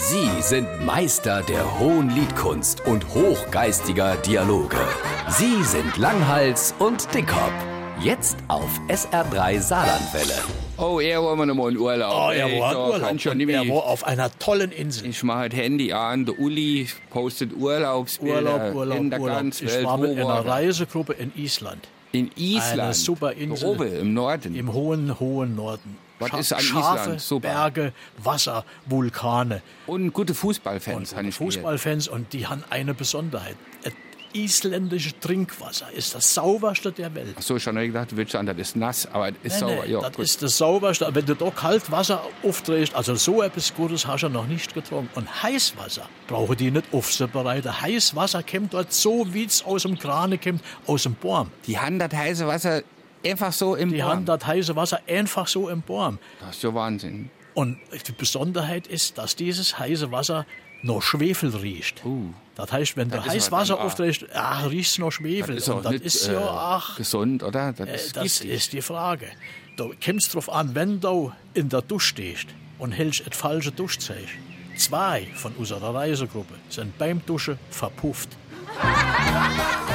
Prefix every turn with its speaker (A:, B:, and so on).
A: Sie sind Meister der hohen Liedkunst und hochgeistiger Dialoge. Sie sind Langhals und Dickhop. Jetzt auf SR3 Saarlandwelle.
B: Oh, er war mal in Urlaub.
C: Oh, er war in Urlaub.
B: Kann schon
C: Und
B: nicht mehr.
C: er war auf einer tollen Insel.
B: Ich mache das Handy an, der Uli postet Urlaubsbilder in der ganzen Welt.
C: Ich war mit
B: Wo
C: einer
B: er?
C: Reisegruppe in Island.
B: In Island.
C: Eine super Insel.
B: Oben im Norden.
C: Im hohen Norden.
B: Was ist an
C: Scharfe
B: Island? Super.
C: Berge, Wasser, Vulkane.
B: Und gute Fußballfans.
C: Und Fußballfans, und die haben eine Besonderheit. Das isländische Trinkwasser ist das sauberste der Welt.
B: Ach so, ich habe gedacht, du willst sagen, das ist nass, aber das ist sauber. Ja,
C: das
B: gut.
C: ist das sauberste. Wenn du da Kaltwasser aufdrehst, also so etwas Gutes hast du noch nicht getrunken. Und Heißwasser brauchen die nicht aufzubereiten. Heißwasser kommt dort so, wie es aus dem Krane kommt, aus dem Baum.
B: Die haben das heiße Wasser einfach so im
C: Die
B: Baum.
C: haben das heiße Wasser einfach so im Baum.
B: Das ist ja Wahnsinn.
C: Und die Besonderheit ist, dass dieses heiße Wasser noch Schwefel riecht. Das heißt, wenn du
B: Das ist
C: heiß
B: aber
C: Wasser
B: dann,
C: aufdrehst, riecht es noch Schwefel.
B: Das ist auch
C: Und das
B: nicht
C: ist ja,
B: gesund, oder? Das ist
C: das
B: giftig.
C: ist die Frage. Da kommt es drauf an, wenn du in der Dusche stehst und hältst das falsche Duschzeug. 2 von unserer Reisegruppe sind beim Duschen verpufft.